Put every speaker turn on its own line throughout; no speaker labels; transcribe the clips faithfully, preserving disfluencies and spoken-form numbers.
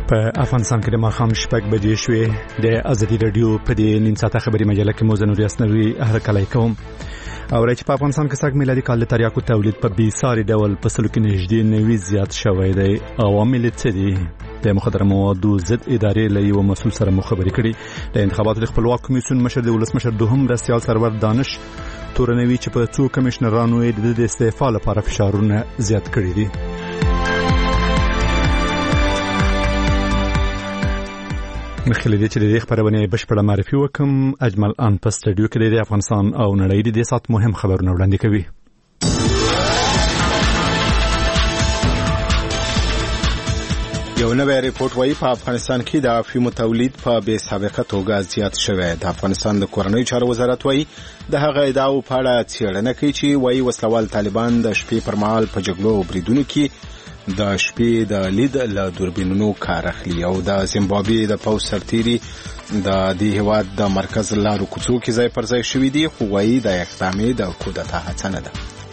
په افغانستان کې د ماښام شپږ بجې شوې. د ازادي رادیو په دې نیم ساعته خبري مجله کې مو زنوري اسنوي هرکلی کوم. او راځي په افغانستان کې سږ میلادي کال د تریاکو تولید په بي ساري ډول په سلو کې نږدې نوي زیات شوی دی. عوامل څه دي؟ د مخدره موادو ضد ادارې له یو مسؤل سره مخابرې کړي. د انتخاباتو د خپلواک کمیسیون مشر د ولسمشر دوهم مرستیال سرور دانش تورنوي چې په څو کمشنرانو یې د استعفا لپاره فشارونه زیات کړي دي. مخکې دې چې د خبرونه بشپړه معرفي وکم، اجمل ان په سټډیو کې د افغانستان او نړۍ د سات مهم خبرونه وړاندې کوي.
یو نوی ریپورت وايي په افغانستان کې د افیمو تولید په بې سابقه توګه زیات شوی. د افغانستان د کورنۍ چارو وزارت وايي د هغه ادعاو په اړه څېړنه کوي چې وايي وسلوال طالبان د شپې پر مهال په جګړو او بریدونو کې د شپې د لید له دوربینونو کار اخلي. او د زیمبابوې د پوځ سرتیري د دې هېواد د مرکز لارو کوڅو کې ځای پر ځای شوي دي، خو وايي د اقدامې د کودتا هڅه نه ده.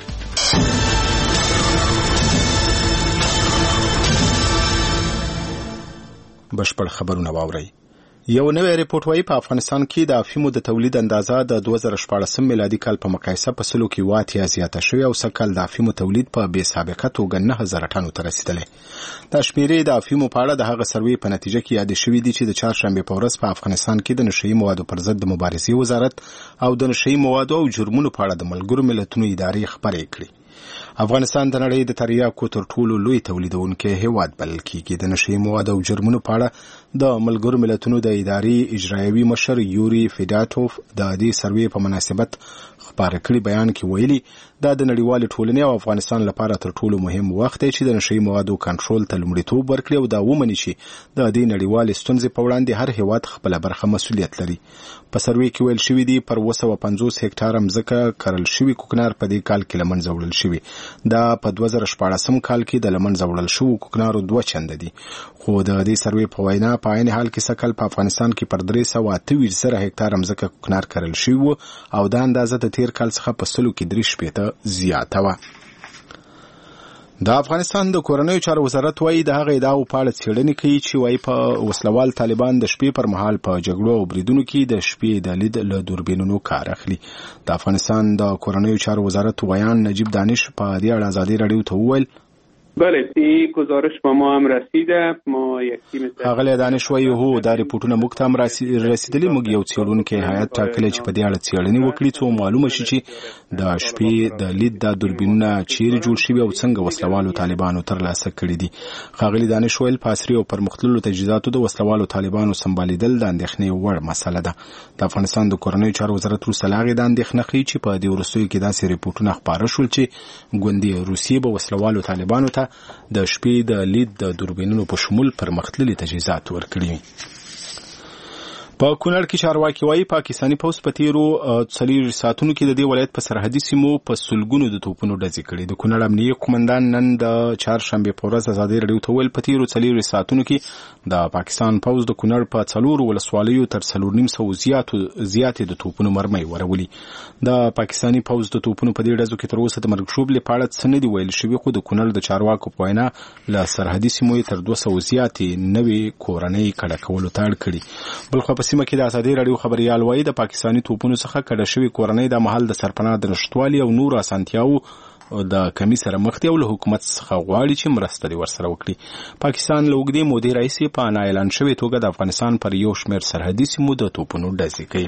بشپړ خبرونه واورئ. یو نوی ریپورت وايي په افغانستان کې د افیمو د تولید اندازه د دوه زره شپاړس میلادي کال په مقایسه په سلو کې واتیا زیاته شوې او سږ د افیمو تولید په بې سابقه توګه نه هزار ټنو ته رسیدلی. دا شمیرې د افیمو په اړه د هغه سروې په نتیجه کې یادې شوې دي چې د چهارشنبې په ورځ په افغانستان کې د نشهیي موادو پر ضد د مبارزې وزارت او د نشهیي موادو او جرمونو په اړه د ملګرو ملتونو ادارې خبرې کړې. افغانستان د نړۍ د تریاکو تر ټولو لوی تولیدونکی هیواد بلل کېږي. د نشهیي موادو او جرمونو په اړه د ملګرو ملتونو د ادارې اجرایوي مشر یوري فیداتوف د دې سروې په مناسبت خبره کړي بیان کې ویلي دا د نړیوال ټولنې او افغانستان لپاره تر ټولو مهم وخت دی چې د نشهیي موادو کنټرول ته لومړیتوب ورکړي او دا ومني چې د دې نړیوال ستونزې په وړاندې هر هیواد خپل برخه مسؤلیت لري. په سروې کې ویل شوی دی پر اوه سوه پنځوس هکټاره مځکه کرل شوي کوکنار په دې کال کې له منځه وړل شوي. دا په دوه زره شپاړسم کال کې د له منځه وړل شوو کوکنارو دوه چنده دي. خو د دې سروې په وینا په عین حال کې سږ کال په افغانستان کې پر درې سوه اته ویشت زره هکټاره مځکه کوکنار کرل شوي وو او دا اندازه د تیر کال څخه په سلو کې درې شپېته زیاته وه. د افغانستان د کورنۍ چارو وزارت وايي د هغه ادعاو په اړه څېړنې کوي چې وايي په وسلوال طالبان د شپې پر مهال په جګړو او بریدونو کې د شپې د لید له دوربینونو کار اخلي. د افغانستان د کورنۍ چارو وزارت ویان نجیب دانش په دې اړه ازادي رادیو ته وویل
بله این گزارش به ما هم رسیده. ما یک تیم
هغه دانش وایي هو دا ریپورتونه موږ ته هم رسیدلي. موږ یو څېړونکی هیات ټاکلی چې په دې اړه څېړنې وکړي څو معلومه شي چې د شپې د لید د دوربینونه چیرې جوړ شوي او څنګه وسلوالو طالبانو ترلاسه کړي دي. ښاغلي دانش ویل په عصري او پرمختللو تجهیزاتو د وسلوالو طالبانو سمبالیدل د اندېښنې وړ مسله ده. د افغانستان د کورنۍ چارو وزارت وروسته له هغې د اندېښنه ښیي چې په دې وروستیو کې داسې ریپورتونه خپاره شول چې ګوندې روسیې به وسلوالو طالبانو ته د شپې د لید د دوربینونو په شمول پرمختللي تجهیزات ورکړي. په کونړ کې چارواکي وايي پاکستاني پوځ په تیرو څلور ساعتونو کې د دې ولایت په سرحدي سیمو په سلګونو د توپونو ډزې کړې. د کونړ امنیه قومندان نن د چهارشنبې په ورځ ازادي رادیو ته ویل په تیرو څلور ساعتونو کې د پاکستان پوځ د کونړ په څلور ولسوالیو تر څلور نیم سوه زیاتو زیاتې د توپونو مرمۍ ورولي. د پاکستاني پوځ د توپونو په دې ډزو کې تر اوسه د مرګ ژوبلې په اړه څه نه دي ویل شوي، خو د کونړ د چارواکو په وینا له سرحدي سیمو تر دوه سوه زیاتې نوې کورنۍ کډه کولو ته اړ کړي. بلخو په سیمه کې د ازادي رادیو خبريال وایي د پاکستاني توپونو څخه کډه شوي کورنۍ د محل د سرپناه د نشټوالي او نور اسانتیاو د کمی سره مخ دي او له حکومت څخه غواړي چې مرسته دې ورسره وکړي. پاکستان له اوږدې مودې راهیسې په نا اعلان شوې توګه د افغانستان پر یو شمېر سرحدي سیمو د توپونو ډزې کوي.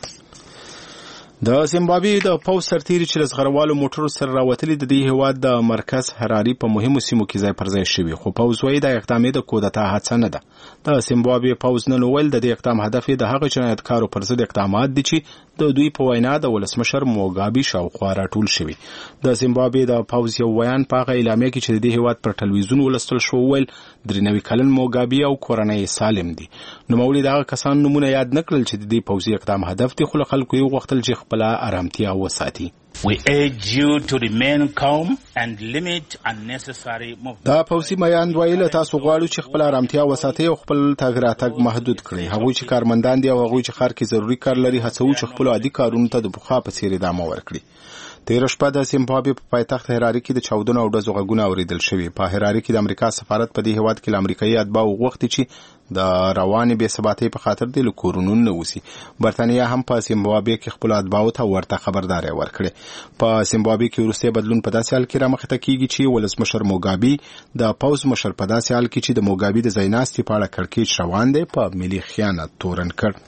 د زیمبابوې د پوځ سرتیري چې له زغروالو موټرو سره راوتلي د دې هېواد د مرکز حراري په مهمو سیمو کې ځای پر ځای شوي، خو پوځ وایي د اقدامې د کودتا هڅه نه ده. د زیمبابوې پوځ نن وویل د دې اقدام هدف یې د هغه جنایتکارو پر ضد اقدامات دي چې د دوی په وینا د ولسمشر موګابي شاوخوا راټول شوي. د زیمبابوې د پوځ یو ویان په هغه اعلامیه کې چې د دې هېواد پر ټلویزیون ولوستل شو وویل درې نوي کلن موګابي او کورنۍ سالم دي. نوموړي د هغه کسانو نومونه یاد نه کړل چې د دې پوځي اقدام هدف دی، خو له خلکو یې وغوښتل چې خپله ارامتیا وساتي.
We urge you to remain calm and limit unnecessary movement.
دا پوځي میان ویل تاسو غواړو چې خپل ارامتیا وساتئ او خپل تګ راتګ محدود کړئ. هغوی چې کارمندان دي او هغوی چې ښار کې ضروري کار لري هڅوو چې خپل عادي کارونو ته د پخوا په څېر ادامه ورکړي. تیر شپه د زیمبابوې په پایتخت هراري کې د چاودنو او ډزو غږونه اوریدل شوي. په هراري کې د امریکا سفارت په دې هیواد کې د امریکایي اتباعو غوښتي چې د روانې بې ثباتۍ په خاطر د کورونو نه وسی. برتانیا هم په زیمبابوې کې خپل اتباعو ته ورته خبرداري ورکړه. په زیمبابوې کې وروستی بدلون په داسې حال کې رامخته کیږي چې ولسمشر موګابي د پوز مشر په داسې حال کې چې د موګابي د ځایناستي په اړه کړکېچ روان دی په ملي خیانت تورن کړ.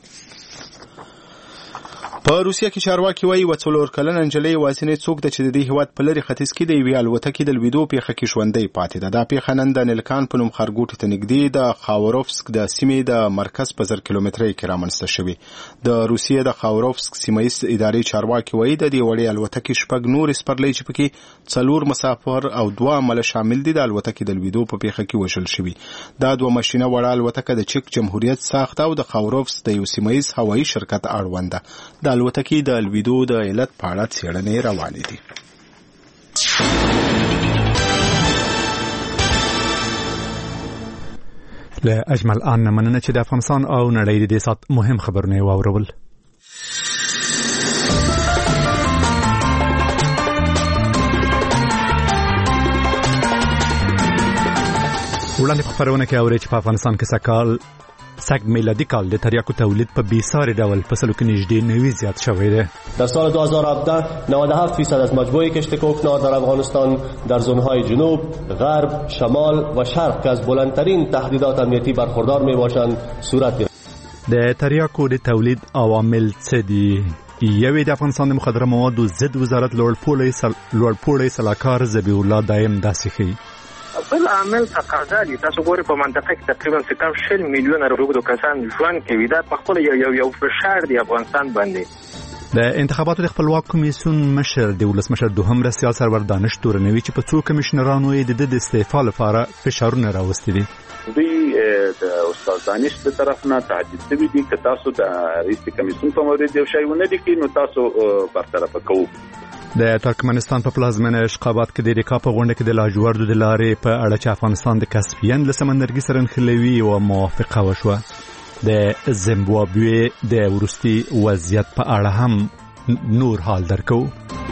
په روسیه کې چارواکي وایي و څلور کلنه نجلۍ یوازینۍ څوک ده چې د دې هیواد په لرې ختیځ کې د یوې الوتکې د لوېدو پیښه کې ژوندۍ پاتې ده. دا پیښه نن د نیلکان په نوم ښارګوټي ته نږدې د خاوروفسک د سیمې د مرکز په زر کیلومترۍ کې رامنځته شوې. د روسیې د خاوروفسک سیمه ییز ادارې چارواکي وایي د دې وړې الوتکې شپږ نورې سپرلۍ چې پکې څلور مسافر او دوه عمله شامل دي د الوتکې د لوېدو په پیښه کې وژل شوي. دا دوه ماشینه وړه الوتکه د چک جمهوریت ساخته او د خاوروفسک د یو سیمه ییز هوایي شرکت اړوند ده. د الوتکې د ویدو د علت په اړه څېړنې روانې دي.
له اجمل آن مننه چې د افغانستان او نړۍ د دې سات مهم خبرونه واورول. وړاندې په خبرونه کې اوري چې په افغانستان کې سکال سگ میلادی کال د تریاکو تولید په بیسار ډول په سلو کې نږدې نوي زیات شوی دی.
در سال دو هزار و هفده نود و هفت درصد از مجموعه کشت کوکنار در افغانستان در زونهای جنوب، غرب، شمال و شرق که از بلندترین تهدیدات امنیتی برخوردار میباشند صورت گرفت.
د تریاکو د تولید عوامل څه دي؟ یوې د افغانستان د مخدره موادو ضد وزارت لوړپوړی سلاکار ذبیح الله دایم داسې ښیي.
بل عامل تقاضا دي. تاسو ګورئ په منطقه کې تقریبا څه شل میلیونه روغتو کسان ژوند کوي. دا په خپل یو یو فشار دی افغانستان باندې.
د انتخاباتو د خپلواک کمیسیون مشر د ولسمشر دوهم رسیال سرور دانش تورنوي چې په څو کمیشنرانو یې د استعفا لپاره فشارونه راوستي دي.
دوی د استاد دانش په طرف نه تهدید شوي دي چې تاسو د رئیس کمیسیون په مورد یو شی ونه دي کې نو تاسو برطرف کوو.
د ترکمنستان په پلازمینه اشخابات کې د ریکا په غونډه کې د لاجوردو د لارې په اړه چې افغانستان د کاسپین له سمندرګي سره نښلوي او موافقه وشوه. د زیمبابوې د وروستي وضعیت په اړه هم نور حال درکو.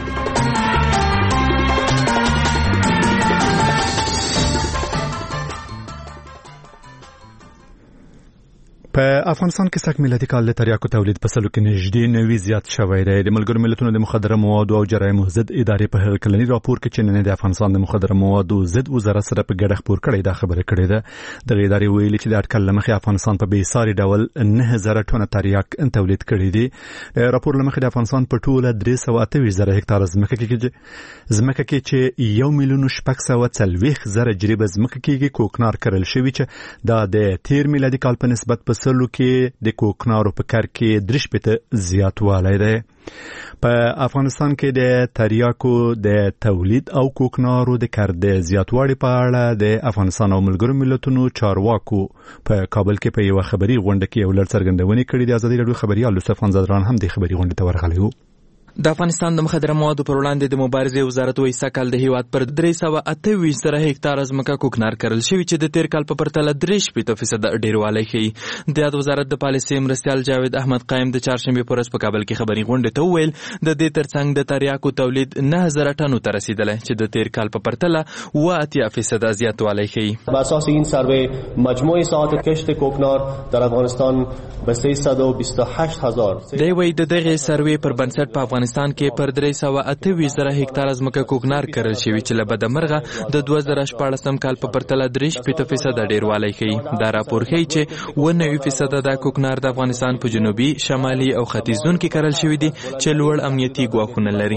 په افغانستان کې سږ میلادي کال د تریاکو تولید په سلو کې نږدې نوي زیات شوی دی. د ملګرو ملتونو د مخدره موادو او جرایمو ضد ادارې په هغه کلني راپور کې چې نن د افغانستان د مخدره موادو ضد وزارت سره په ګډه خپور کړی دا خبره کړې ده. د ادارې ویلي چې د اټکل لمخې افغانستان په بیساري ډول نه زره ټنه تریاک تولید کړی دی. راپور لمخې د افغانستان په ټوله درې سوه اته ویشت زره هکتاره ځمکه کې ځمکه کې چې یو میلیون شپږ سوه څلوېښت زره جریبه ځمکه کېږي کوکنار کرل شوي چې دا د تیر میلادي کال په نسبت په سلو کې د کوکنارو په کار کې درې شپېته زیاتوالی دی. په افغانستان کې د تریاکو د تولید او کوکنارو د کار د زیاتوالی په اړه د افغانستان او ملګرو ملتونو چارواکو په کابل کې په یو خبري غونډه کې یو لړ څرګندونې کړې دي. ازادي راډیو خبريال یوسف خانزادران هم د خبري غونډې ته ورغلی و.
د افغانستان د مخدره موادو پر وړاندې د مبارزې وزارت وایي سږ د هیواد پر درې سوه اته ویشت زره هکتاره ځمکه کوکنار کرل شوي چې د تیر کال په پرتله درې شپېته فیصده ډېروالی ښیي. د یاد وزارت د پالیسۍ مرستیال جاوید احمد قایم د چهارشنبې په ورځ په کابل کې خبري غونډې ته وویل د دې ترڅنګ د تریاکو تولید نه زره ټنو ته رسیدلی چې د تیر کال په پرتله اوه اتیا فیصده زیاتوالی ښیي.
بر اساس این سروی مجموع ساعات کشت کوکنار در افغانستان به سیصد و بیست و هشت هزار.
دی وایي د دغې سروې پر بنسټ په افغانستان کې پر درې سوه اته ویشت زره هکتاره ځمکه کوکنار کرل شوي چې له بده مرغه د دوه زره شپاړسم کال په پرتله درې شپېته فیصده ډېروالی ښیي. دا راپور ښیي چې اوه نوي فیصده دا کوکنار د افغانستان په جنوبي، شمالي او ختیځ زون کې کرل شوي دي چې لوړ امنیتي ګواښونه لري.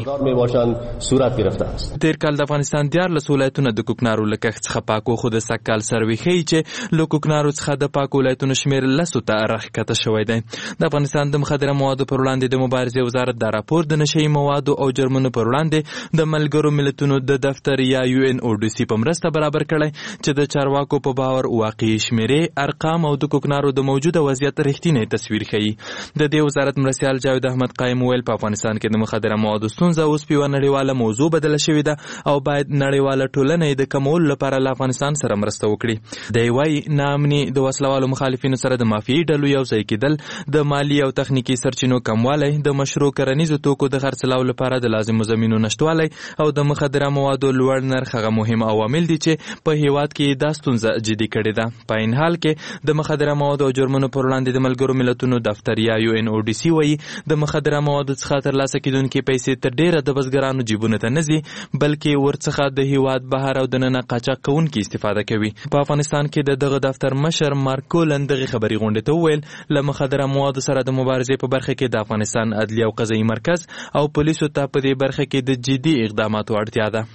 تیر کال د افغانستان دیارلس ولایتونه د کوکنارو له کښت څخه پاک وو، خو د سږ کال سروې ښیي چې له کوکنارو څخه د پاکو ولایتونو شمېر لسو ته راښکته شوی دی. د افغانستان د مخدره موادو پر وړاندې د مبارزې وزارت دا راپور د نشهیي موادو او جرمونو پر وړاندې د ملګرو ملتونو د دفتر یا یو ان او ډي سي په مرسته برابر کړی چې د چارواکو په باور واقعي شمیرې، ارقام او د کوکنارو د موجوده وضعیت رښتینی تصویر ښیي. د دې وزارت مرستیال جاوید احمد قایم ویل په افغانستان کې د مخدره موادو ستونزه اوس په یوه نړیواله موضوع بدله شوې ده او باید نړیواله ټولنه یې د کمولو لپاره له افغانستان سره مرسته وکړي. دی وایي ناامني د وسلوالو مخالفینو سره د مافیایي ډلو یو ځای کېدل، د مالي او تخنیکي سرچینو کموالی، د مشروع کرنیزو توکو توکو د خرڅلاو لپاره د لازمو زمینو نشټوالی او د مخدره موادو لوړ نرخ هغه مهم عوامل دي چې په هیواد کې دا ستونزه جدي کړې ده. په این حال کې د مخدره موادو او جرمونو پر وړاندې د ملګرو ملتونو دفتر یا یو ان او ډي سي وایي د مخدره موادو څخه ترلاسه کیدونکې پیسې تر ډیره د بزګرانو جیبونو ته نه ځي، بلکې ورڅخه د هیواد بهر او دننه قاچاق کوونکي استفاده کوي. په افغانستان کې د دغه دفتر مشر مارکولن دغه خبري غونډې ته وویل له مخدره موادو سره د مبارزې په برخه کې د افغانستان عدلي او قضایي مرکز او پولیسو ته په دې برخه کې د جدي اقداماتو اړتیا ده.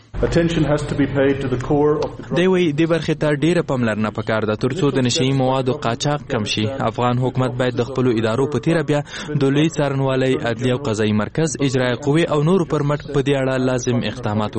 دی وایي دې برخې ته ډیره پاملرنه پکار ده ترڅو د نشهیي موادو قاچاق کم شي. افغان حکومت باید د خپلو ادارو په تیره بیا د لوی څارنوالۍ، عدلي او قضایي مرکز، اجرایه قوې او نورو پر مټ په دې اړه لازم اقدامات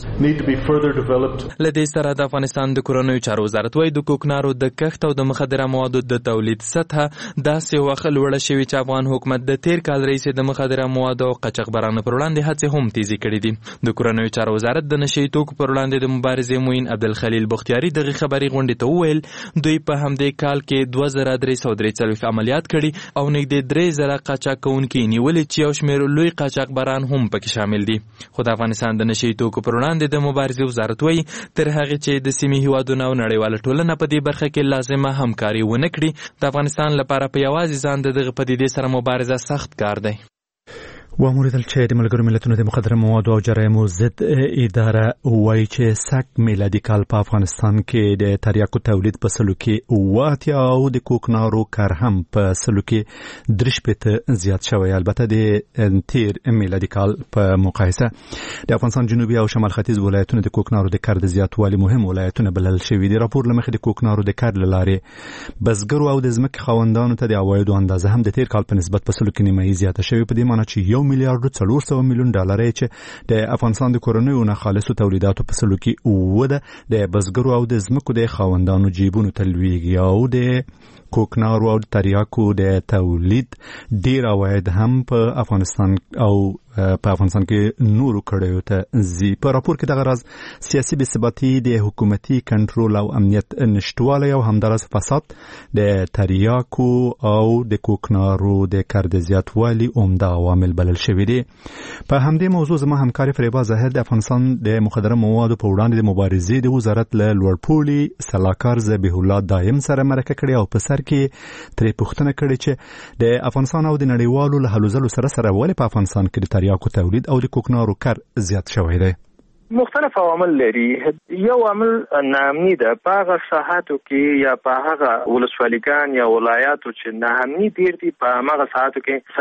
وکړي. له دې سره د افغانستان د کورنیو چارو وزارت وایي د کوکنارو د کښت او د مخدره موادو د تولید سطحه داسې وخت لوړه شوې چې افغان حکومت د تیر کال راهیسې د مخدره موادو او قاچاقبرانو پر وړاندې هڅې هم تیزې کړې دي. د کورنیو چارو وزارت د نشهیي توکو پر وړاندې د مبارزې معین عبدالخلیل بختیاري دغه خبري غونډې ته وویل دوی په همدې کال کې دوه زره درې سوه درې څلوېښت عملیات کړي او نږدې درې زره قاچاق کوونکي نیولي چې یو شمېر لوی قاچاقبران هم پکې شامل دي. خو د افغانستان د نشهیي توکو پر وړاندې د مبارزې وزارت وایي تر هغې چې د سیمې هیوادونه او نړیواله ټولنه په دې برخه کې لازمه همکاري ونه کړي د افغانستان لپاره په یوازې ځان د دغه پدیدې سره مبارزه سخت کار دی.
واموریدل چې د ملګرو ملتونو د مخدره موادو او جرایمو ضد اداره وایي چې سږ میلادي کال په افغانستان کې د تریاکو تولید په سلو کې اوه اتیا او د کوکنارو کار هم په سلو کې درې شپېته زیات شوی. البته د تیر میلادي کال په مقایسه د افغانستان جنوبي او شمال ختیځ ولایتونو د کوکنارو د کار د زیاتوالي مهم ولایتونه بلل شوي دي. راپور له مخې د کوکنارو د کار له لارې بزګرو او د ځمکې خاوندانو ته د عوایدو اندازه هم د تیر کال په نسبت په سلو کې نیمایي زیاته شوې، په دې معنی چې یو میلیارډ څلور سوه میلیون ډالر چې د افغانستان د کورنیو ناخالصو تولیداتو په سلو کې اوه ده د بزګرو او د ځمکو د خاوندانو جیبونو ته لویږي او د کوکنارو او تریاکو د تولید ډیر عواید هم په افغانستان او په افغانستان کې نورو کړیو ته زی. په راپور کې دغه راز سیاسي بې ثباتي، د حکومتي کنټرول او امنیت نشټوالی او همداراز فساد د تریاکو او د کوکنارو د کار د زیاتوالي عمده عوامل بلل شوي دي. په همدې موضوع زما همکار فریبا ظاهر د افغانستان د مخدره موادو په وړاندې د مبارزې د وزارت له لوړپوړي سلاکار ذبیح الله دایم سره مرکه کړې او په سر کې ترې پوښتنه کړې چې د افغانستان او د نړیوالو له هلو ځلو سره سره ولې په افغانستان کې د تریاکو تولید او د کوکنارو کار زیات شوی دی؟
مختلف عوامل لري. یو عامل ناامني ده په هغه ساحاتو کې یا په هغه ولسوالیګان یا ولایاتو چې ناامني ډېر دي په هغه ساحاتو کې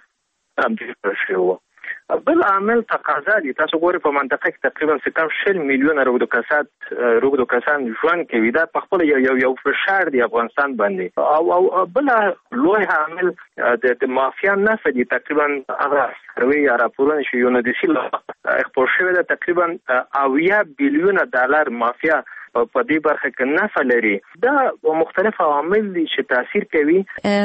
سکه هم ډېر شوی و. بل عامل تقاضا دي. تاسو ګورئ په منطقه کې تقریبا څه کم شل میلیونه روږدو کسات روږدو کسان ژوند کوي. دا په خپل یو یو یو فشار دی افغانستان باندې. او او بل لوی عامل د مافیا نفع دي. تقریبا هغه سروي یا راپورونه چې یو نه دي چې خپور شوی ده تقریبا اویا بیلیونه ډالر مافیا په دې برخه کې نفع لري. دا مختلف عوامل دي چې تاثیر کوي.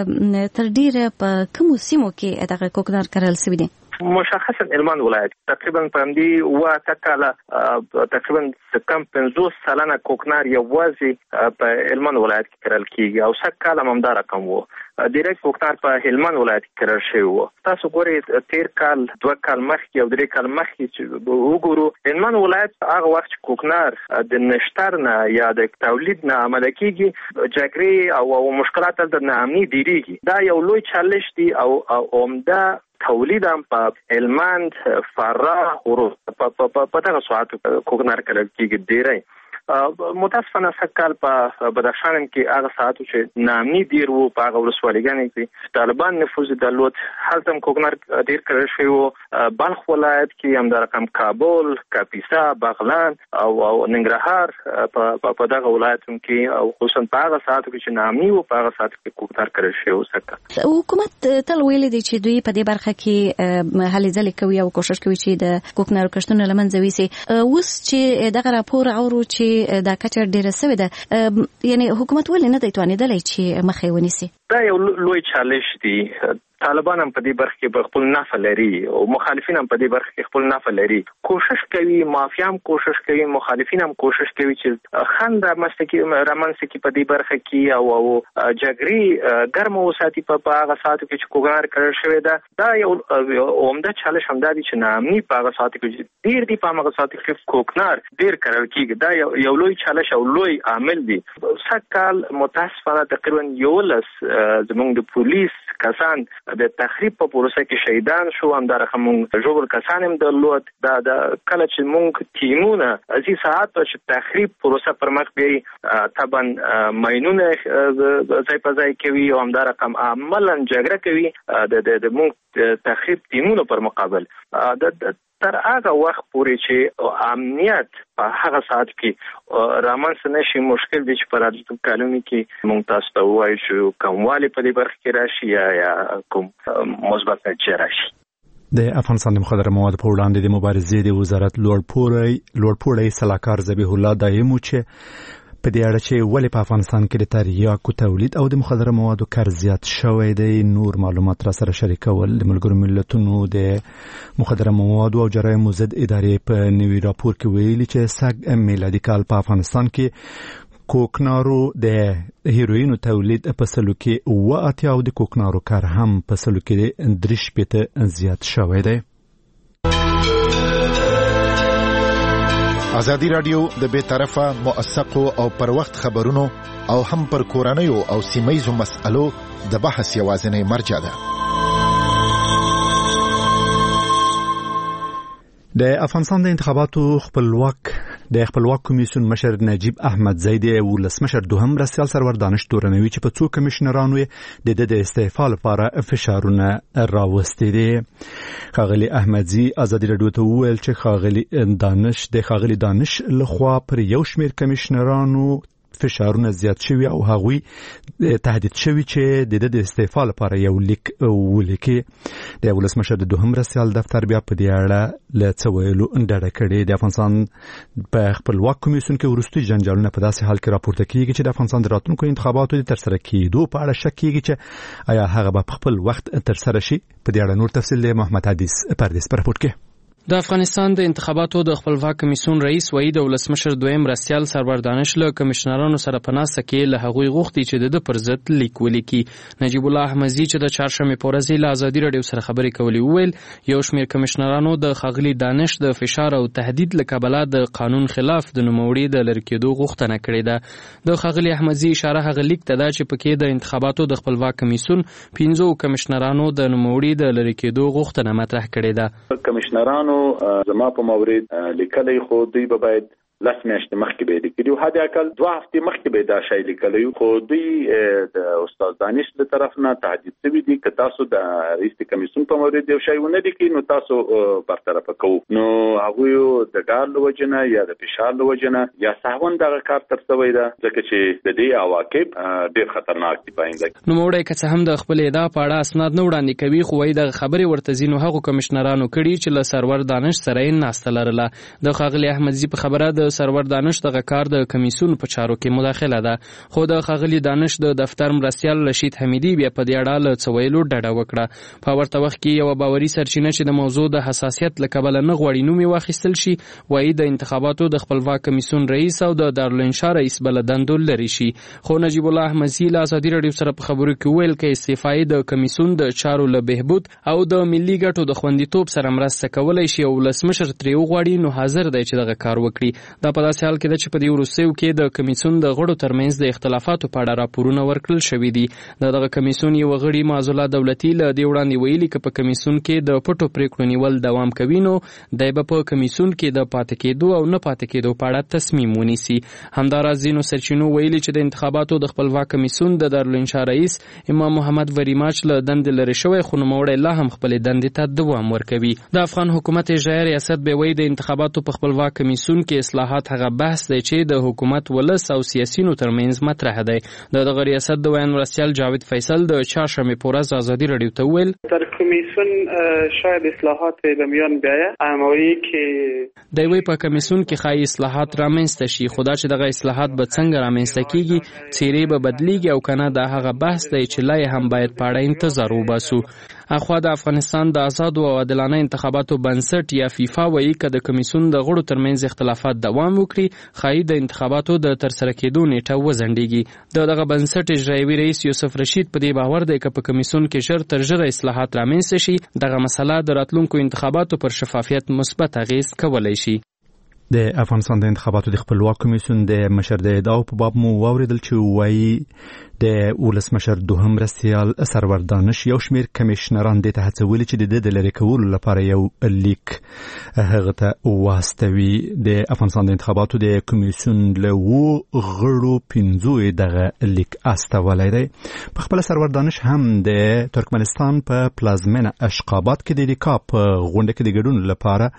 تر ډیره په کومو سیمو کې دغه کوکنار کرل شوی دي؟
مشخصا هلمند ولایت تقریبا په همدې اوه اته کاله تقریبا کم پنځوس سلنه کوکنار یوازې په هلمند ولایت کې کرل کیږي او سږ کال هم همدا رقم و. ډیرکټ کوکنار په هلمند ولایت کې کرل شوی و. تاسو ګورئ تیر کال دوه کال مخکې او درې کال مخکې چې وګورو هلمند ولایت هغه وخت چې کوکنار د نشتر نه یا د تولید نه عمله کیږي جګړې او مشکلات د ناامني ډیریږي. دا یو لوی چالش دی او عمده تولید هم په هلمند، فراه، غروب په دغه ساعتو کوکنار کرل کیږي ډیری. متاسفانه سکال په بدخشان کې هغه ساعتو چې نامني ډیر وو په هغه ولسوالیګانو کې طالبان نفوذ درلود. هلته هم کوکنار ډیر کرل شوی وو. بلخ ولایت کې هم د رقم کابل، کاپیسا، بغلان او ننګرهار په دغه ولایتونو کې او خصوصا په هغه ساعتو کې چې نامني وو په هغه ساعتو کې کوکنار کرل شوی وو. سکه
حکومت تل ویلي دی چې دوی په دې برخه کې هلې ځلې کوي او کوشش کوي چې د کوکنارو کښتونه له منځه ویسي. اوس چې دغه راپور اورو چې دا کچه ډیره سوې ده، یعنی حکومت ولې نه دی توانېدلی چې مخه ونیسي؟
دا یو لوی چالش دی. طالبان هم په دې برخه کې خپل نفع لري او مخالفین هم په دې برخه کې خپل نفع لري. کوشش کوي، مافیا هم کوشش کوي، مخالفین هم کوشش کوي چې خند رامنځته کې په دې برخه کې او او جګړې ګرمه وساتي په هغه ساعتو کې چې کوګار کړل شوی ده. دا یو عمده چالش هم دی چې نامني په هغه ساعتو کې ډیر دی، په هغه ساعتو کې کوکنار ډیر کړل کېږي. دا یو لوی چالش او لوی عامل دی. سکهال متاسفانه تقریبا یولس زموږ د پولیس کسان د تخریب په پروسه کې شهیدان شو، هم دا رقم جوړ کسان هم درلود. دا د کله چې موږ ټیمونه ازي ساعت چې تخریب پروسه پر مخ بیاي طبعا ماينونه ځای په ځای کوي او هم دا رقم عملاً جګړه کوي د د موږ تخریب ټیمونو پر مقابل. د تر هغه وخت پورې چې امنیت په هغه ساعت کې رامنځته نشي، مشکل دی چې په راتلونکو کلونو کې موږ تاسو ته ووایو چې کوموالی په دې برخه کې راشي یا یا کوم مثبت نتیجه راشي.
د افغانستان د مخدره موادو په وړاندې د مبارزې د وزارت لوړپوړی لوړپوړی سلاکار ذبیح الله دایمو چې په دې اړه چې ولې په افغانستان کې د تریاکو تولید او د مخدره موادو کار زیات شوی دی نور معلومات را سره شریکول. د ملګرو ملتونو د مخدره موادو او جرایمو ضد ادارې په نوي راپور کې ویلي چې سږ میلادي کال په افغانستان کې کوکنارو د هیروینو تولید په سلو کې اوه اتیا او د کوکنارو کار هم په سلو کې درې شپېته زیات شوی دی.
ازادي رادیو د بے طرفه موثقو او پر وخت خبرونو او هم پر کورنیو او سیمایزو مسألو د بحث یوازینی مرجع ده.
د افغانستان د انتخاباتو خپلواک د خپلواک کمیسیون مشر نجیب احمد زیدی او ولسمشر دوهم رسیال سرور دانش تورنوي چې په څو کمیشنرانو د د استعفا لپاره فشارونه راوستي دي. خاغلی احمدزی ازادي رادیو ته وویل چې خاغلی دانش د خاغلی دانش لخوا پر یو شمېر کمیشنرانو فشارونه زیات شوي او هغوی تهدید شوي چې د د استعفا لپاره یو لیک ولیکي. د ولسمشر د دوهم رسیال دفتر بیا په دې اړه له څه ویلو ډډه کړې. د افغانستان په خپلواک کمیسیون کې وروستي جنجالونه په داسې حال کې راپورته کیږي چې د افغانستان د راتلونکو انتخاباتو د ترسره کېدو په اړه شک کیږي چې آیا هغه به په خپل وخت ترسره شي. په دې اړه نور تفصیل له محمد حدیث پردیس پر راپورټ کې.
د افغانستان د انتخاباتو د خپلواک کمیسیون رئیس وایي د ولسمشر دویم رسیال سرور دانش له کمیشنرانو سره په ناسته کې له هغوی غوښتي چې د پر ضد لیک ولیکي. نجیب الله احمدزی چې د چهارشنبې په ورځ له ازادي رادیو سره خبرې کولې وویل یو شمېر کمیشنرانو د ښاغلي دانش د فشار او تهدید له کبله د قانون خلاف د نوموړي د لرې کېدو غوښتنه کړې ده. د ښاغلي احمدزی اشاره هغه لیک ته ده چې پکې د انتخاباتو د خپلواک کمیسیون پنځو کمیشنرانو د نوموړي د لرې کېدو غوښتنه مطرح کړې ده.
کمیشنرانو زما په مورید لیکلي خو دوی به باید لاس میاشتې مخکې به لیکلي او حد اقل دوه هفتې مخکې به دا شی لیکلی خو دوی د استاد دانش له طرف نه تهدید شوي دي که تاسو د رئیس کمیسیون په مورید یو شی ونه لیکي نو تاسو برطرفه کوو. نو هغوی د ډار له وجې نه یا د فشار له وجې نه یا سهون دغه کار تر شوی ده ځکه چې د دې عواقب ډېر خطرناک دي په آینده.
نوموړی که څه هم د خپل ادعا په اړه اسناد نه وړاندې کوي خو وایي دغه خبرې ورته ځینو هغو کمیشنرانو کړي چې له سرور دانش سره یې ناسته لرله. د ښاغلي احمدزي په خبره د سرور دانش دغه کار د کمیسیون په چارو کې مداخله ده خو د ښاغلي دانش د دفتر مرستیال رشید حمیدي بیا په دې اړه له څه ویلو ډډه وکړه. په ورته وخت کې یوه باوري سرچینه چې د موضوع د حساسیت له کبله نه غواړي نوم یې واخیستل شي وایي د انتخاباتو د خپلواک کمیسیون رئیس او د دارالانشا رئیس بله دندو لرې شي. خو نجیب الله احمدزي له ازادي راډیو سره په خبرو کې وویل که استعفا د کمیسیون د چارو له بهبود او د ملي ګټو د خوندیتوب سره مرسته کولی شي او ولسمشر ترې وغواړي نو حاضر دی چې دغه کار وکړي. دا په داسې حال کې ده چې په دې وروستیو کې د کمیسیون د غړو ترمنځ د اختلافاتو په اړه راپورونه ورکړل شوي دي. د دغه کمیسیون یو غړي معزوله دولتي له دې وړاندې ویلي که په کمیسیون کې د پټو پریکړو نیول دوام کوي نو دی به په کمیسیون کې د پاتې کېدو او نه پاتې کېدو په اړه تصمیم ونیسي. همداراز ځینو سرچینو ویلي چې د انتخاباتو د خپلواک کمیسیون د دارالانشا رئیس امام محمد وریماچ له دندې لرې شوی خو نوموړی لا هم خپلې دندې ته دوام ورکوي. د افغان حکومت اجرایه ریاست به وایي د انتخاباتو په خپلواک کمیسیون کې اصلاح اصلاحات هغه بحث دی چې د حکومت ولس او سیاسيونو ترمنځ مطرح دی. د دغه ریاست د ویان مرستیال جاوید فیصل د چهارشنبه په ورځ ازادي رادیو ته ویل
در کمیسیون شاید اصلاحات به میان بیاید، اما که
د وی په کمیسیون کې خای اصلاحات رامنځته شي، خدا چې دغه اصلاحات به څنګه رامنځته کیږي، چیرې به بدلیږي او کنه دا هغه بحث دی چې لای هم باید پاړه انتظار وباسو. اخوا د افغانستان د آزاد او عادلانه انتخاباتو بنسټ یا فیفا وایي چې د کمیسیون د غړو ترمنځ اختلافات دوام وکړي، خای د انتخاباتو د ترسره کېدو نیټه وزنډيږي. د دغه بنسټ اجرایي رئیس یوسف رشید په دې باور دی چې په کمیسیون کې ژر تر ژره اصلاحات رامنځته شي، دغه مسله د راتلونکو انتخاباتو پر شفافیت مثبت اغیز کولای شي.
د افغانستان د انتخاباتو د خپلواک کمیسیون د مشر د ادعا په باب مو واوریدل چې وایي د ولسمشر دوهم مرستیال سرور دانش یو شمیر کمیشنران د ته هڅولي چې د د لری کولو لپاره یو لیک هغه ته واستوي. د افغانستان د انتخاباتو د کمیسیون له و غړو پنځو دغه لیک استولای دی. په خپل سرور دانش هم د ترکمنستان په پلازمینه اشقابات کې د لیکا په غونډه کې د ګډون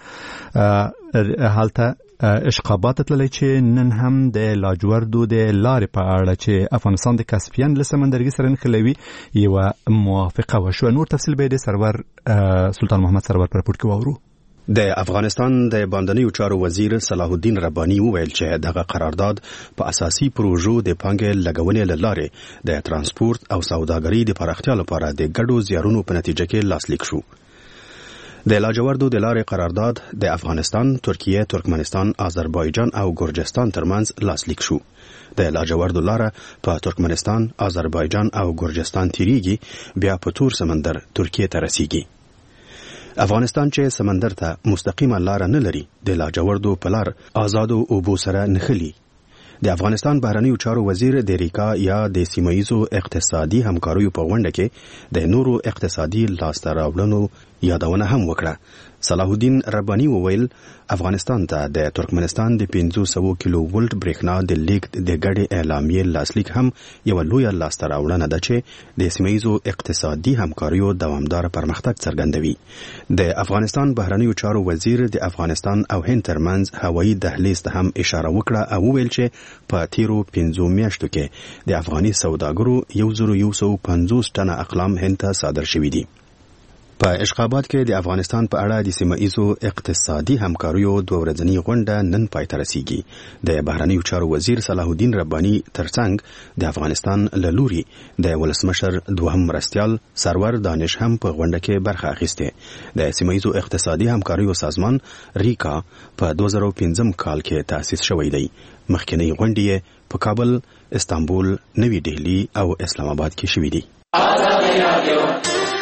لپاره حالته اشقابات تللی چې نن هم د لاجوردو د لارې په اړه چې افغانستان د کاسپین له سمندرګي سره نښلوي یوه موافقه وشوه. نور تفصیل به د سرور سلطان محمد سرور پر راپور کې واورو.
د افغانستان د باندنیو چارو وزیر صلاح الدین ربانی وویل چې دغه قرارداد په اساسي پروژو د پانګې لګونې له لارې د ترانسپورت او سوداګرۍ د پراختیا لپاره د ګډو زیارونو په نتیجه کې لاسلیک شو. د لاجوردو د لارې قرارداد د افغانستان، ترکیه، ترکمنستان، آذربایجان او ګرجستان ترمنځ لاسلیک شو. د لاجوردو لاره په ترکمنستان، آذربایجان او ګرجستان تیریږي، بیا په تور سمندر ترکیه ته رسیږي. افغانستان چې سمندر ته مستقیمه لاره نه لري، د لاجوردو په لار آزادو اوبو سره نښلي. د افغانستان بهرنیو چارو وزیر د ریکا یا د سیمایي اقتصادي همکاریو په غونډه کې د نورو اقتصادي لاسته راوړنو یادونه هم وکړه. صلاح الدین ربانی وویل افغانستان ته د ترکمنستان د پنځه سوه کیلو ولټ برېښنا د لیک د ګډې اعلامیې لاسلیک هم یو لویه لاسته راوړنه ده چې د سیمایي اقتصادي همکاریو دوامدار پرمختګ څرګندوي. د افغانستان بهرنیو چارو وزیر د افغانستان او هند ترمنځ هوایي دهلیز ته هم اشاره وکړه او وویل چې په تیرو پنځو میاشتو کې د افغاني سوداګرو یو زرو یو سوه پنځوس ټنه اقلام هند ته صادر شوي دي. په اشقابات کې د افغانستان په اړه د سیمایي اقتصادي همکاریو دوه ورځنی غونډه نن پای ته رسیږي. د بهرنیو چارو وزیر صلاح الدین ربانی ترڅنګ د افغانستان له لوري د ولسمشر دوهم مرستیال سرور دانش هم په غونډه کې برخه اخیسته. د سیمایي اقتصادي همکاریو سازمان ریکا په دوه زره پنځم کال کې تأسیس شوی دی. مخکنی غونډې په کابل، استانبول، نوی دهلی او اسلام آباد کې شوې دي.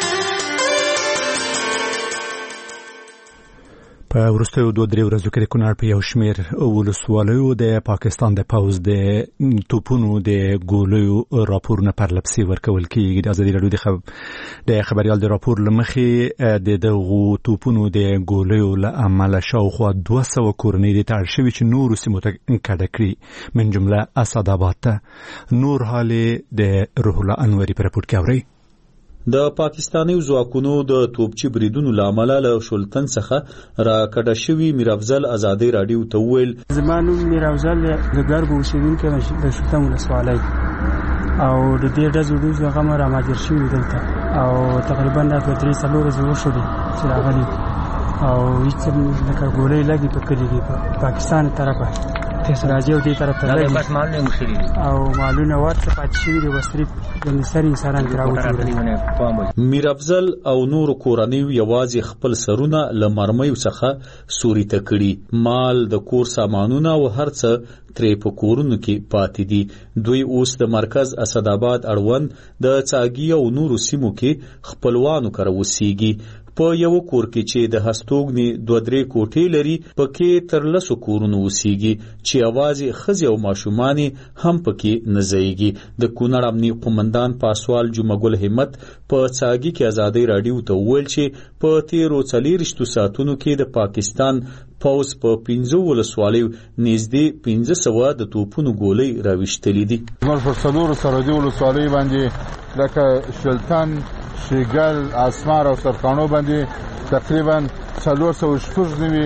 په وروستیو دوه درې ورځو کې د کونړ په یو شمیر ولسوالیو د پاکستان د پوځ د توپونو د ګولیو راپورونه پرلپسې ورکول کېږي. د ازادي راډیو د خب د خبريال د راپور لمخې د دغو توپونو د ګولیو له امله شاوخوا دوه سوه کورنۍ د تړل شوي چې نورو سیمو ته کډه کړي، من جمله اسد آباد ته. نور حال د روح الله انوري په راپور کې اورئ.
د پاکستاني ځواکونو د توپچي بریدونو لامل له شولتن څخه را کډه شوی میرافضل ازادي رادیو ته ویل
زمانو میرافضل د ګرب اوسیدونکو د شولتن ولسوالۍ او د دې ډزو دوه غمه را ماجر شوی دلته او تقریبا د درې څلور ورځې وشو چې راغلي او هیڅ لکه ګولې لګي په کلی کې په پاکستان طرفه ته راځي او دې طرف ته راځي او معلومه ورته پاتې شوی د وستري د نصری انسانان راوځي.
میرافضل او نور کورنیو یوازې خپل سرونه لمرمایو څخه سوري ته کړي، مال د کور سامانونه او هرڅه ترې په کورونو کې پاتې دي. دوی اوس د مرکز اسد آباد اړوند د چاګي او نورو سیمو کې خپلوانو کر وسیږي. په یو کور کې چې د هستوګنې دوه درې کوټې لري پکې تر لسو کورونو وسیږي چې اوازې ښځې او ماشومانې هم پکې نه ځایږي. د کونړ امني قومندان پاسوال جمعه ګل همت په څاګي کې ازادي راډیو ته وویل چې په تیرو څلېرویشتو ساعتونو کې د پاکستان پوځ په پنځو ولسوالیو نږدې پنځه سوه د توپونو ګولۍ راویشتلې دي.
موږ پر څلورو سرحدي ولسوالیو باندې لکه شلتن، شیګل، اسمار او سرخانو باندې تقریبا څلور سوه شپږ نوي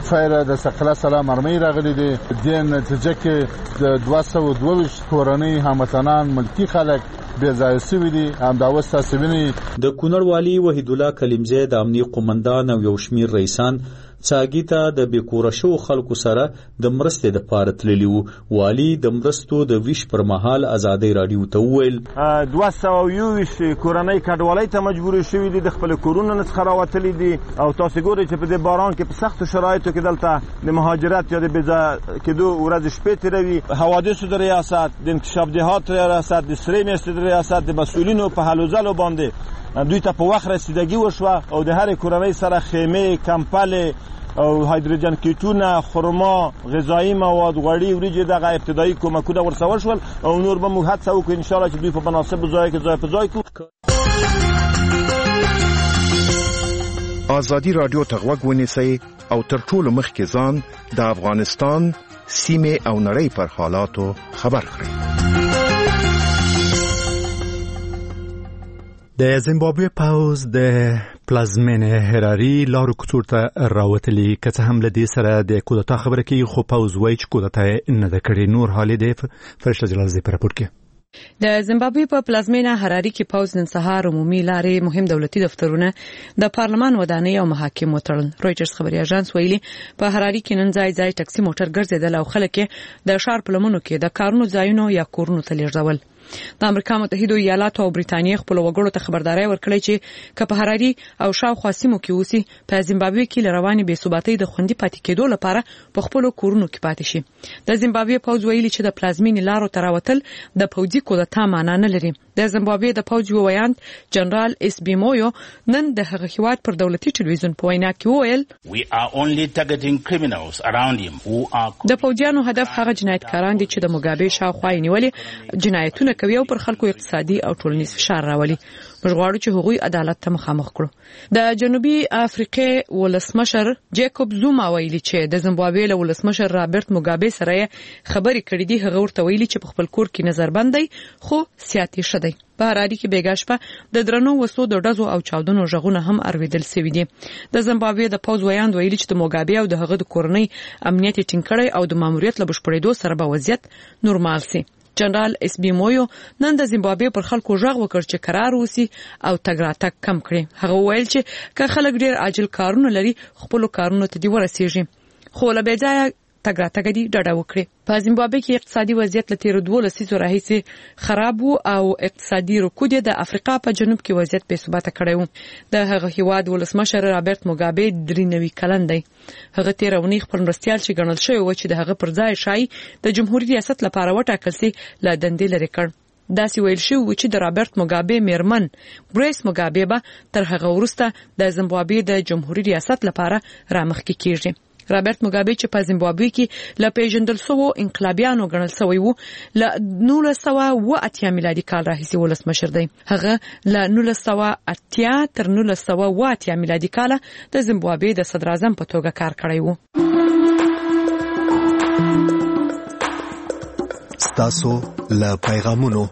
فایره د ثقله سلام مرمۍ راغلي دي. د نتیجه کې د دوه سوه دوه ویشت کورنۍ هموطنان ملکی خلک بې ځایه شوي دي. همدا اوس تاسو وینئ
د کونړ والي وحید الله کلیمزی د امنیه قومندان او یو شمیر رئیسان څاګي ته د بیکوره شو خلکو سره د مرستې د پاره تللی وو. والي د مرستو د ویش پر مهال ازادي رادیو ته وویل
دوه سوه یو ویشت کورنۍ کډوالۍ ته مجبور شوي دي، د خپل کورونو څخه راوتلي دي او تاسو ګورئ چې په دې باران کې په سختو شرایطو کې دلته د مهاجرت یا د بې ځایه کېدو ورځې شپې تېروي. حوادثو د ریاست، د انکشاف دهات ریاست، د سرې میاشتې د ریاست د مسؤلینو په هلو ځلو باندې دوی ته په وخت رسیدګي وشوه او د هرې کورنۍ سره خیمې، کمپلې او هایدروجن کیټونه، خرما، غذایی مواد، غوړي، وریجې دغه ابتدایي کومکونه ورسره وشول او نور به موږ هڅه وکړو ان شاء الله چې دوی په مناسب ځای کې ځای په ځای کړو.
ازادي رادیو ته غوږ ونیسئ او تر ټولو مخکې ځان د افغانستان سیمه او نړۍ پر حالاتو خبر کړئ.
د زیمبابوې پوز د پلازمینې هراري لارو کوڅو ته راوتلی، که څه هم له دې سره د کودتا خبره کوي، خو پوز وایي چې کودتا یې نه ده کړې. نور حالې د فرشته جلالزی په راپور کې.
د زیمبابوې په پلازمینه هراري کې پوز نن سهار عمومي لارې، مهم دولتي دفترونه، د پارلمان ودانۍ او محاکم وتړل. رويټرز خبري اژانس ویلي په هراري کې نن ځای ځای ټکسي موټر ګرځیدل او خلک د ښار په لمنو کې د کارونو ځایونو یا کورونو ته لیږدول. د امریکا متحده ایالاتو او بریتانیې خپل وګړو ته خبرداري ورکړې چې که په هراري او شاوخوا سیمو کې اوسي، په زیمبابوې کې لروانې بې ثباتۍ د خوندي پاتې کېدو لپاره په خپل کورونو کې پاتې شي. د زیمبابوې پوز ویلي چې د پلازمینې لارو تراوتل د پوځي کودتا معنا نه لري. د زیمبابوې د پوز ویاند جنرال اس بي مویو نن د هغه هیواد پر دولتي ټلویزیون په وینا کې وویل د پوځیانو هدف هغه جنایتکاران دي چې د موګابې شاوخوا یې نیولي جنایتونه کوي او پر خلکو اقتصادي او ټولنیز فشار راولي. موږ غواړو چې هغوی عدالت ته مخامخ کړو. د جنوبي افریقې ولسمشر جیکوب زوما ویلي چې د زیمبابوې له ولسمشر رابرټ موګابې سره خبرې کړې دي. هغه ورته ویلي چې په خپل کور کې نظربند دی خو سیاسي شدی. په هراري کې بیګا شپه د درنو وسلو د ډزو او چاودنو غږونه هم اوریدل شوي دي. د زیمبابوې د پوز ویاند ویلي چې د موګابې او د هغه د کورنۍ امنیت ټینګ کړي او د ماموریت له بشپړېدو سره به وضعیت نورمال شي. جنرال اس بي مویو نن د زیمبابوې پر خلکو غږ وکړ چې قرار وسی او تګ راتګ کم کړي. هغه ویل چې که خلک ډیر عاجل کارونه لري، خپل کارونه ته دی ورسیږي، خو له بې ځایه تګ راتګ دی ډډه وکړي. په زیمبابوې کې اقتصادي وضعیت له تیر دوه لسیزو راهیسې خراب وو او اقتصادي رکود د افریقا په جنوب کې وضعیت بې ثباته کړی وو. د هغه هیواد ولسمشر رابرټ موګابې درې نوي کلن دی. هغه تیر اونۍ خپل مرستیال چې ګڼل شوی و چې د هغه پر ځای شای د جمهوریت ریاست لپاره وټاکل شي له دندې لرې کړ. داسې ویل شوی و چې د رابرټ موګابې میرمن ګریس موګابې به تر هغه وروسته د زیمبابوې د جمهوریت ریاست لپاره رامخکې کیږي. رابرټ موګابې چې په زیمبابوې کې ل پیژندل شوو انقلابیانو ګڼل شوی وو، ل نولس سوه اوه اتیا میلادي کال راهیسې ولسمشر دی. هغه ل نولس سوه اتیا تر نولس سوه اوه اتیا میلادي کال د زیمبابوې د صدر اعظم په توګه کار کړی وو.
ستاسو له پیغامونو.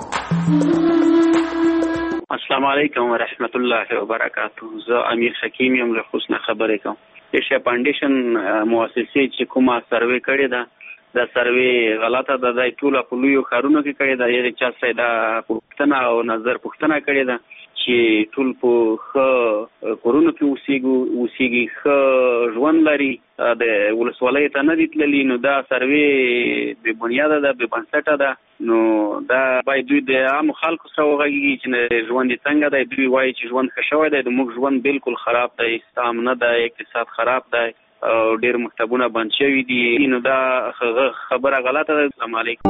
السلام علیکم ورحمت الله وبرکاته. زه امیر حکیم یم له خوشنه خبرې کوم. ایشیا فاونډیشن مؤسسې چې کومه سروې کړې ده، دا سروې غلطه ده. د ټول په لویو ښارونو کې کړې ده. یعنې چا سره دا پوښتنه او نظر پوښتنه کړې ده چې ټول په ښه کورونو کې اوسېږي اوسېږي ښه ژوند لري، د ولسوالۍ ته نه دي تللي. نو دا سروې بې بنیاده ده، بې بنسټه ده. نو دا باید دوی د عامو خلکو سره وغږېږي چې ژوند یې څنګه دی. دوی وایي چې ژوند ښه شوی دی، د موږ ژوند بالکل خراب دی، سام نه دی، اقتصاد خراب دی او ډېر مکتبونه بند شوي دي. نو دا خبره غلطه ده. السلام علیکم.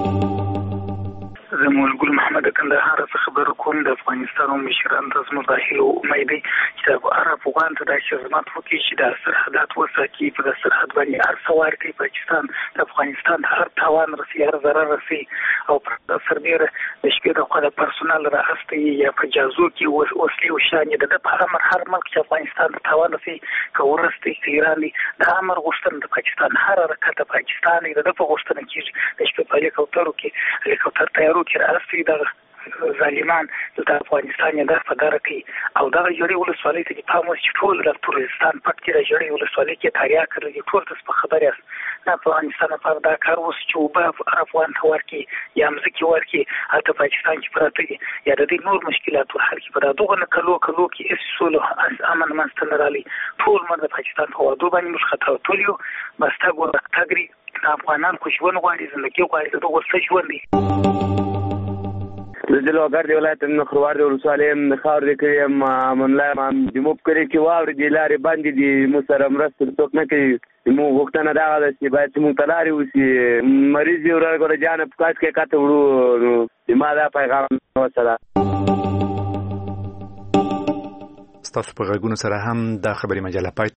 زه مولګل محمد کندهار څخه خبر کوم. د افغانستان او مشران د مداخله امید دي چې د عرب افغان ته د خدمات وکړي چې د سرحدات وساتي، په سرحد باندې هر سوار کوي پاکستان د افغانستان هر تاوان رسي، هر ضرر رسي او پر سربېره د شپې د خو د پرسونل راغستي یا په جازو کې وسلې او شانې د په امر هر ملک چې افغانستان ته تاوان رسي کورسته ایران دي د امر غوښتنه د پاکستان هر حرکت د پاکستان د په غوښتنه کې د شپې په هلیکوپټرو کې هلیکوپټر تیارو کې راستي د ظالمان د افغانستان نه په دغه کې او دا جوړي ولسوالۍ ته په موږ چې ټول د تورستان پټ کې د جوړي ولسوالۍ کې تاریخ کړی ټول تاسو په خبره یاست نه افغانستان په دا کار اوس چې وبا افغان ورکی یا مزکی ورکی حتی پاکستان کې پراته دي یا د دې نور مشکلات ور حل کې پر دغه نه کلو کلو کې اصول امن منستنرالي ټول مرده پاکستان په ودو باندې مش خطر ټولیو بس تا ګور تاګری افغانان خوشبون غواړي زندگی غواړي دغه ورڅ ژوند دي
د لوګر دی ولایت نو خروار دی ولسوالۍ خاور دی کې منلا د موب کړي کې واور دی لارې باندې دی مو سره مرسته څوک نه کوي مو وختونه دا غواړي چې باید مو تلاري وسی مریض یو راغله جان په کاټ کې کاته وړو نو ما دا پیغام وسره
ستاسو په غوږونو سره هم د خبري مجله پای